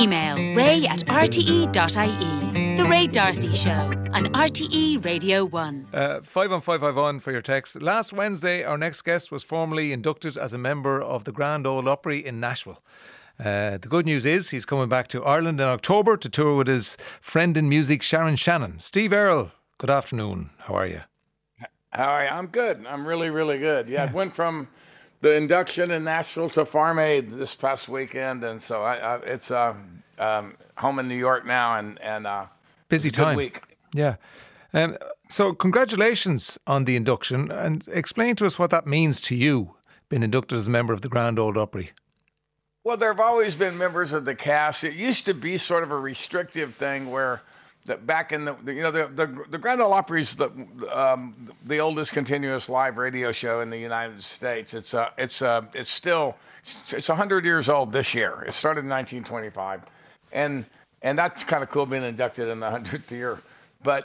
Email ray@rte.ie. The Ray D'Arcy Show on RTE Radio 1. 51551 for your text. Last Wednesday, our next guest was formally inducted as a member of the Grand Ole Opry in Nashville. The good news is he's coming back to Ireland in October to tour with his friend in music, Sharon Shannon. Steve Earle, good afternoon. How are you? How are you? I'm good. I'm really, really good. Yeah, I went from the induction in Nashville to Farm Aid this past weekend, and so it's home in New York now, and busy it's a good time. week. Yeah. So congratulations on the induction, and explain to us what that means to you, being inducted as a member of the Grand Ole Opry. Well, there have always been members of the cast. It used to be sort of a restrictive thing where back in the Grand Ole Opry is the oldest continuous live radio show in the United States. It's 100 years old this year. It started in 1925, and that's kind of cool being inducted in the 100th year. But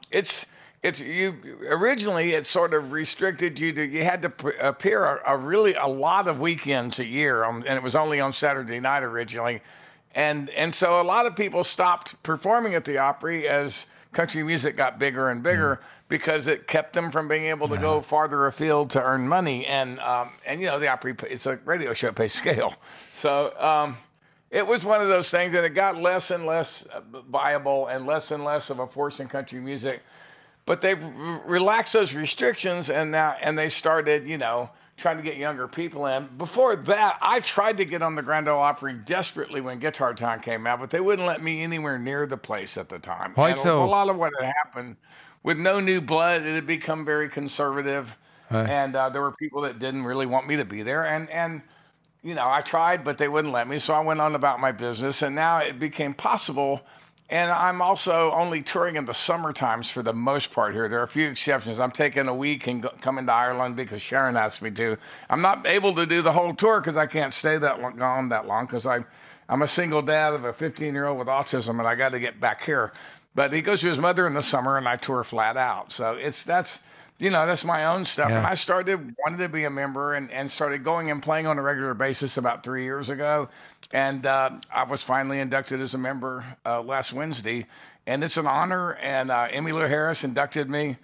originally it sort of restricted you had to appear a lot of weekends a year, and it was only on Saturday night originally. And so a lot of people stopped performing at the Opry as country music got bigger and bigger because it kept them from being able to go farther afield to earn money. And the Opry, it's a radio show, pays scale. So it was one of those things, and it got less and less viable and less of a force in country music. But they've relaxed those restrictions, and they started, trying to get younger people in. Before that, I tried to get on the Grand Ole Opry desperately when Guitar Time came out, but they wouldn't let me anywhere near the place at the time. Why and so? A lot of what had happened with no new blood, it had become very conservative, and there were people that didn't really want me to be there. And I tried, but they wouldn't let me, so I went on about my business, and now it became possible. And I'm also only touring in the summer times for the most part here. There are a few exceptions. I'm taking a week and coming to Ireland because Sharon asked me to. I'm not able to do the whole tour because I can't stay gone that long because I'm a single dad of a 15-year-old with autism, and I got to get back here. But he goes to his mother in the summer, and I tour flat out. So that's my own stuff. Yeah. And I wanted to be a member and started going and playing on a regular basis about 3 years ago. And I was finally inducted as a member last Wednesday. And it's an honor. And Emmylou Harris inducted me.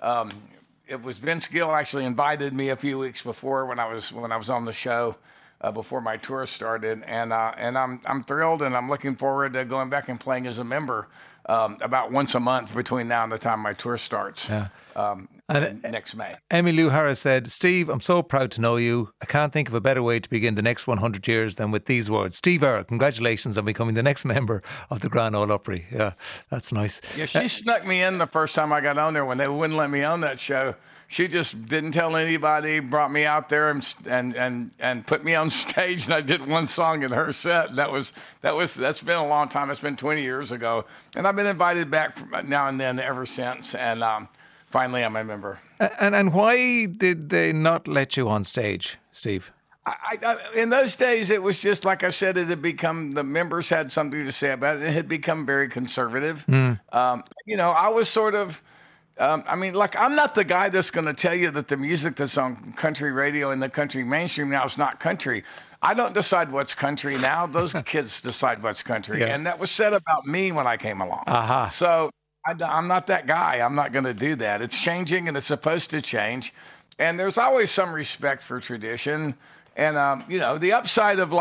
It was Vince Gill actually invited me a few weeks before when I was on the show before my tour started. And I'm thrilled, and I'm looking forward to going back and playing as a member about once a month between now and the time my tour starts. Yeah. Next May. Emmylou Harris said, "Steve, I'm so proud to know you. I can't think of a better way to begin the next 100 years than with these words. Steve Earle, congratulations on becoming the next member of the Grand Ole Opry." Yeah, that's nice. Yeah, she snuck me in the first time I got on there when they wouldn't let me on that show. She just didn't tell anybody, brought me out there and put me on stage, and I did one song in her set. That's been a long time. It's been 20 years ago, and I've been invited back now and then ever since. And finally, I'm a member. And why did they not let you on stage, Steve? I in those days, it was just like I said. It had become the members had something to say about it. It had become very conservative. I was sort of. I'm not the guy that's going to tell you that the music that's on country radio and the country mainstream now is not country. I don't decide what's country now. Those kids decide what's country. Yeah. And that was said about me when I came along. Uh-huh. So I'm not that guy. I'm not going to do that. It's changing, and it's supposed to change. And there's always some respect for tradition. And, the upside of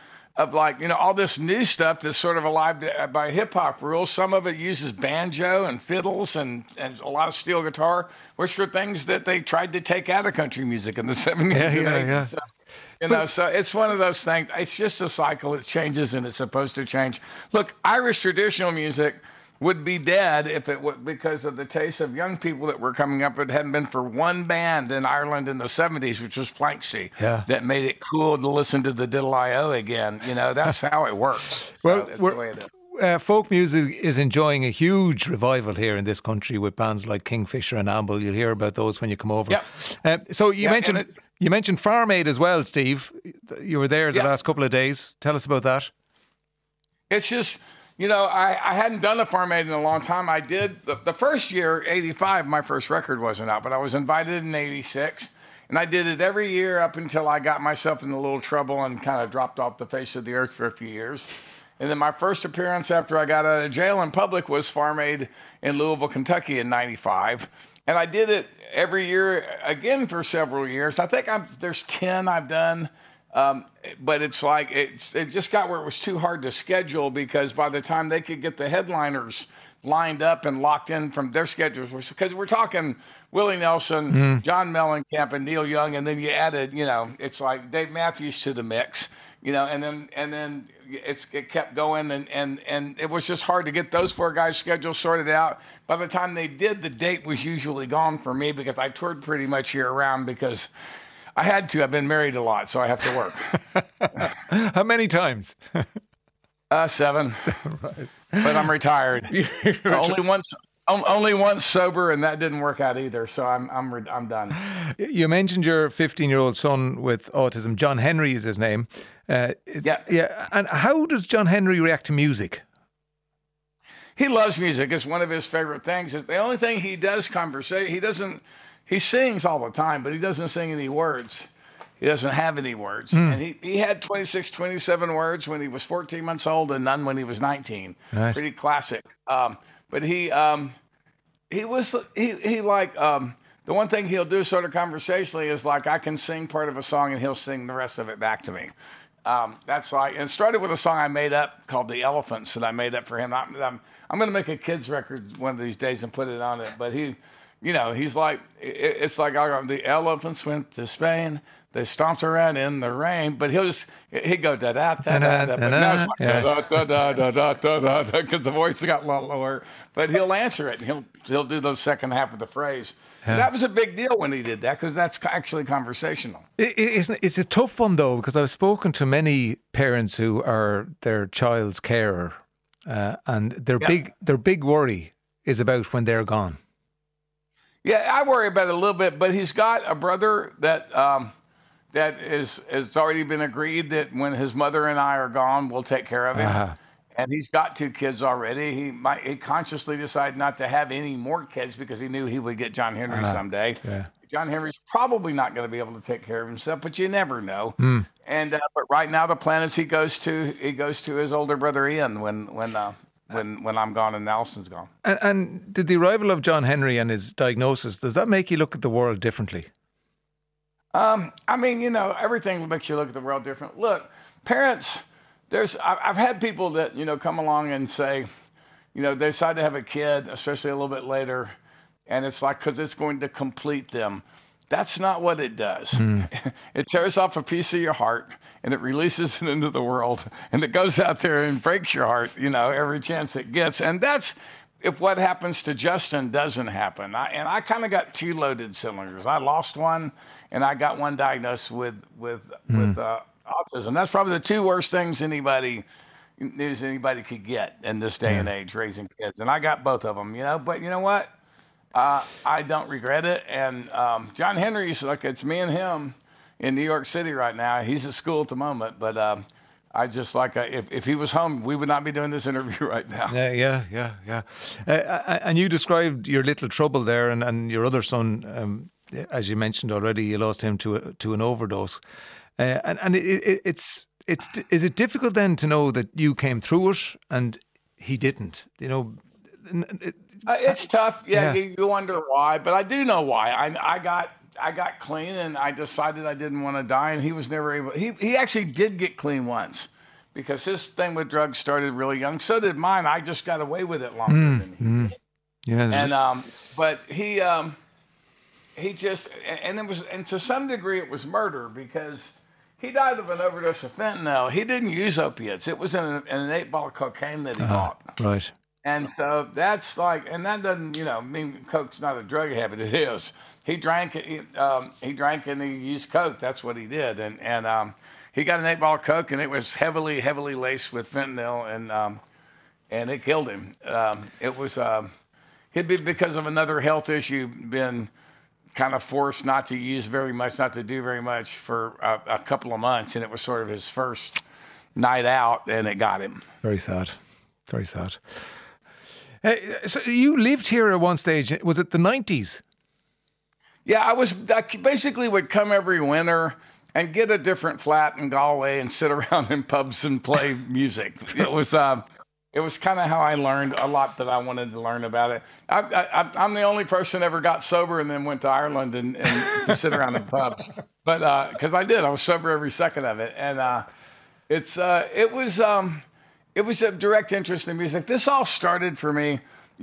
all this new stuff that's sort of alive by hip hop rules. Some of it uses banjo and fiddles and a lot of steel guitar, which were things that they tried to take out of country music in the 70s and 80s. Yeah. So it's one of those things. It's just a cycle. It changes, and it's supposed to change. Look, Irish traditional music would be dead if it would, because of the taste of young people that were coming up. It hadn't been for one band in Ireland in the 70s, which was Planksy, that made it cool to listen to the Diddle-I-O again. That's how it works. So that's the way it is. Folk music is enjoying a huge revival here in this country with bands like Kingfisher and Amble. You'll hear about those when you come over. Yep. So you mentioned Farm Aid as well, Steve. You were there the last couple of days. Tell us about that. It's just... I hadn't done a Farm Aid in a long time. I did the first year, 85, my first record wasn't out, but I was invited in 86. And I did it every year up until I got myself in a little trouble and kind of dropped off the face of the earth for a few years. And then my first appearance after I got out of jail in public was Farm Aid in Louisville, Kentucky in '95. And I did it every year again for several years. I think there's 10 I've done. But it's like, it just got where it was too hard to schedule, because by the time they could get the headliners lined up and locked in from their schedules, because we're talking Willie Nelson, John Mellencamp, and Neil Young, and then you added, it's like Dave Matthews to the mix, and then it kept going, and it was just hard to get those 4 guys' schedules sorted out. By the time they did, the date was usually gone for me, because I toured pretty much year round, because I had to. I've been married a lot, so I have to work. How many times? 7. Right. But I'm retired. Only once sober, and that didn't work out either. So I'm done. You mentioned your 15-year-old son with autism. John Henry is his name. Yeah. And how does John Henry react to music? He loves music. It's one of his favorite things. It's the only thing he does conversate. He sings all the time, but he doesn't sing any words. He doesn't have any words. And he had 26, 27 words when he was 14 months old, and none when he was 19. Right. Pretty classic. But the one thing he'll do sort of conversationally is like, I can sing part of a song and he'll sing the rest of it back to me. That's like, and it started with a song I made up called The Elephants that I made up for him. I'm going to make a kids record one of these days and put it on it. But he's like, it's like, the elephants went to Spain. They stomped around in the rain, but he'd go da da da da da. But now it's like da da da da da da da, because the voice got a lot lower. But he'll answer it, and he'll do the second half of the phrase. Yeah. That was a big deal when he did that, because that's actually conversational. It's a tough one though, because I've spoken to many parents who are their child's carer, and their big worry is about when they're gone. Yeah, I worry about it a little bit, but he's got a brother that has already been agreed that when his mother and I are gone, we'll take care of him. Uh-huh. And he's got 2 kids already. He consciously decided not to have any more kids because he knew he would get John Henry someday. Yeah. John Henry's probably not going to be able to take care of himself, but you never know. And but right now the plan is he goes to his older brother Ian when I'm gone and Nelson's gone. And did the arrival of John Henry and his diagnosis, does that make you look at the world differently? Everything makes you look at the world different. Look, parents, I've had people that, come along and say, they decide to have a kid, especially a little bit later, and it's like, because it's going to complete them. That's not what it does. It tears off a piece of your heart, and it releases it into the world, and it goes out there and breaks your heart, every chance it gets. And that's if what happens to Justin doesn't happen. I kind of got 2 loaded cylinders. I lost one, and I got one diagnosed with autism. That's probably the 2 worst things anybody could get in this day and age, raising kids. And I got both of them, But you know what? I don't regret it. And John Henry's like, it's me and him in New York City right now. He's at school at the moment, but I just like, if he was home, we would not be doing this interview right now. Yeah. And you described your little trouble there, and your other son, as you mentioned already, you lost him to an overdose. Is it difficult then to know that you came through it and he didn't? It's tough. Yeah, you wonder why, but I do know why. I got clean, and I decided I didn't want to die, and he was never able. He actually did get clean once, because his thing with drugs started really young. So did mine. I just got away with it longer than he did. Yeah. But he just, and to some degree it was murder, because he died of an overdose of fentanyl. He didn't use opiates. It was in an 8-ball of cocaine that he bought. Right. And so that's like, and that doesn't, mean coke's not a drug habit. It is. He drank it. He drank and he used coke. That's what he did. And he got an 8-ball of coke, and it was heavily laced with fentanyl, and it killed him. It was he'd be, because of another health issue, been kind of forced not to use very much, not to do very much for a couple of months, and it was sort of his first night out, and it got him. Very sad. Very sad. So you lived here at one stage. Was it the 90s? Yeah, I basically would come every winter get a different flat in Galway and sit around in pubs and play music. It was kind of how I learned a lot that I wanted to learn about it. I'm the only person ever got sober and then went to Ireland and to sit around in pubs, but because I was sober every second of it, and it was a direct interest in music. This all started for me.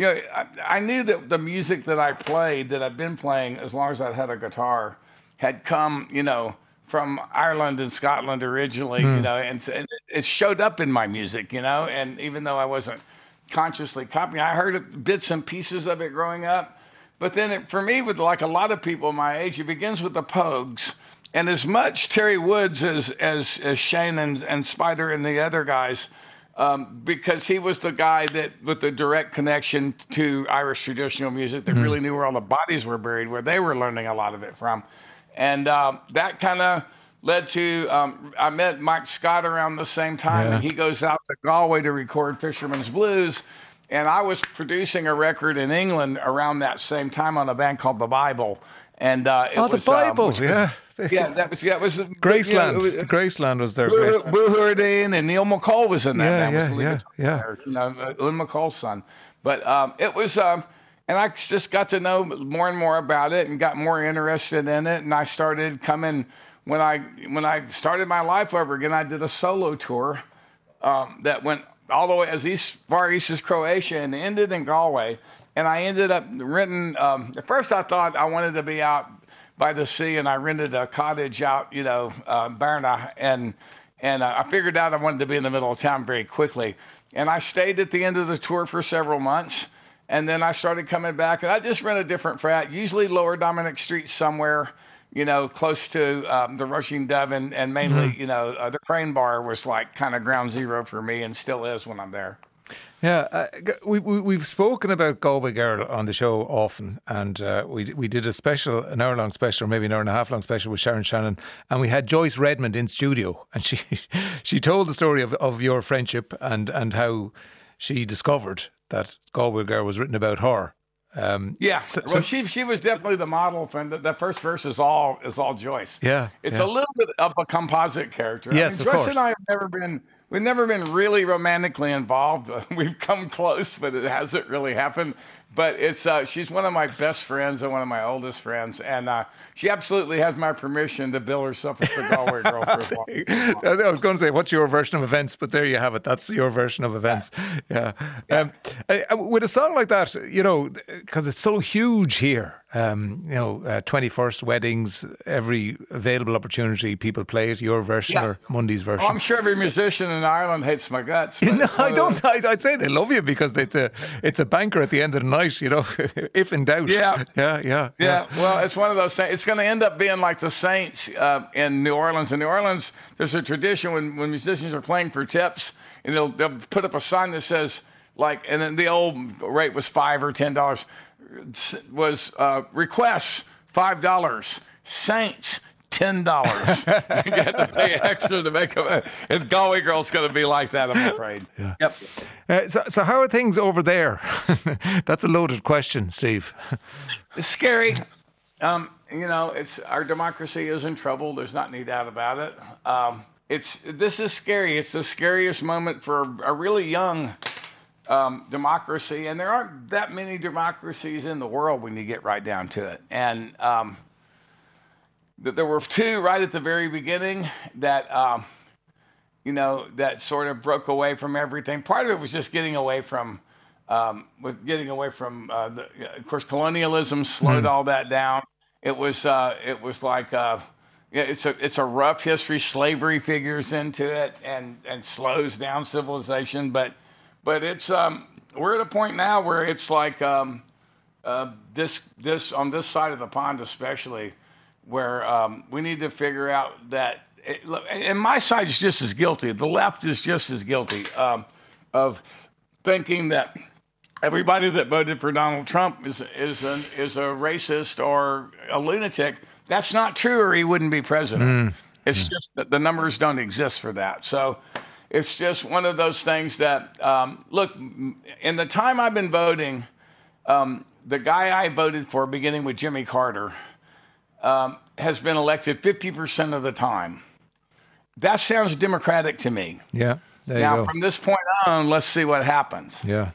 I knew that the music that I played, that I'd been playing as long as I'd had a guitar, had come, from Ireland and Scotland originally, and it showed up in my music, and even though I wasn't consciously copying, I heard bits and pieces of it growing up. But then for me, with like a lot of people my age, it begins with the Pogues. And as much Terry Woods as Shane and Spider and the other guys, because he was the guy that with the direct connection to Irish traditional music that really knew where all the bodies were buried, where they were learning a lot of it from. And that kind of led to, I met Mike Scott around the same time, and he goes out to Galway to record Fisherman's Blues. And I was producing a record in England around that same time on a band called The Bible. And it was The Bible, that was Graceland. Graceland was their Boo Herdine and Neil McCall was in that band. Lynn McCall's son. But it was, and I just got to know more and more about it and got more interested in it. And I started coming when I started my life over again. I did a solo tour that went all the way as far east as Croatia and ended in Galway. And I ended up renting. At first, I thought I wanted to be out by the sea, and I rented a cottage out, Barna, and I figured out I wanted to be in the middle of town very quickly. And I stayed at the end of the tour for several months, and then I started coming back, and I just rent a different frat, usually Lower Dominic Street somewhere, close to the Rushing Dove, and mainly, the Crane Bar was like kind of ground zero for me, and still is when I'm there. Yeah, we've spoken about Galway Girl on the show often, and we did an hour-long special, or maybe an hour-and-a-half-long special with Sharon Shannon, and we had Joyce Redmond in studio, and she told the story of your friendship and how she discovered that Galway Girl was written about her. She was definitely the model. The first verse is all Joyce. Yeah, it's a little bit of a composite character. Yes, of Joyce course. And I have we've never been really romantically involved. We've come close, but it hasn't really happened. But she's one of my best friends and one of my oldest friends, and she absolutely has my permission to bill herself as the Galway Girl for as long. I was going to say, what's your version of events? But there you have it. That's your version of events. Yeah. With a song like that, because it's so huge here, 21st weddings, every available opportunity, people play it. Your version or Mundy's version. Oh, I'm sure every musician in Ireland hates my guts. No, I don't. I'd say they love you because it's a banker at the end of the night, if in doubt. Yeah. Well, it's one of those things. It's going to end up being like the Saints in New Orleans. In New Orleans, there's a tradition when musicians are playing for tips, and they'll put up a sign that says, and then the old rate was $5 or $10, was requests $5, Saints $10. You get to pay extra to make them. And Galway Girl's going to be like that, I'm afraid. Yeah. Yep. So how are things over there? That's a loaded question, Steve. It's scary. It's our democracy is in trouble. There's not any doubt about it. This is scary. It's the scariest moment for a really young democracy, and there aren't that many democracies in the world when you get right down to it. And there were two right at the very beginning that that sort of broke away from everything. Part of it was just getting away from of course, colonialism slowed all that down. It was like it's a rough history. Slavery figures into it and slows down civilization, but it's we're at a point now where it's like this on this side of the pond especially, where we need to figure out that. And my side is just as guilty. The left is just as guilty of thinking that everybody that voted for Donald Trump is a racist or a lunatic. That's not true, or he wouldn't be president. It's just that the numbers don't exist for that. So it's just one of those things that, look, in the time I've been voting, the guy I voted for, beginning with Jimmy Carter, has been elected 50% of the time. That sounds democratic to me. Yeah, there now, you go. From this point on, let's see what happens. Yeah.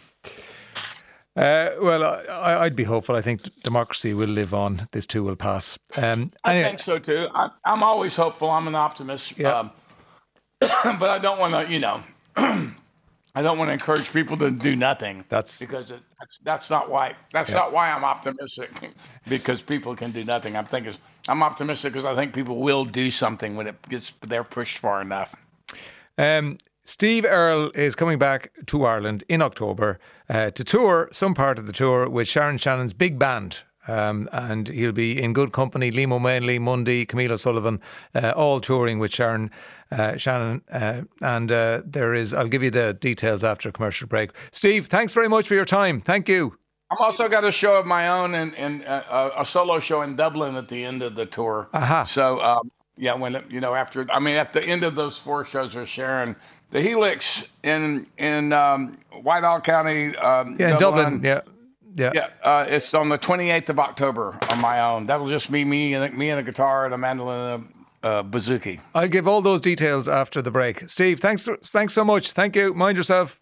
Well, I'd be hopeful. I think democracy will live on. This too will pass. Anyway. I think so too. I'm always hopeful. I'm an optimist. Yeah. But I don't want to, I don't want to encourage people to do nothing. Because that's not why. That's not why I'm optimistic. Because people can do nothing. I'm optimistic because I think people will do something when they're pushed far enough. Steve Earle is coming back to Ireland in October to tour some part of the tour with Sharon Shannon's big band. And he'll be in good company. Liam O'Mahony, Lee Mundy, Camille O'Sullivan, all touring with Sharon Shannon. I'll give you the details after a commercial break. Steve, thanks very much for your time. Thank you. I've also got a show of my own and a solo show in Dublin at the end of the tour. Aha. So, at the end of those 4 shows with Sharon, the Helix in Whitehall County, in Dublin. Yeah. It's on the 28th of October on my own. That'll just be me and a guitar and a mandolin and a bouzouki. I'll give all those details after the break. Steve, thanks so much. Thank you. Mind yourself.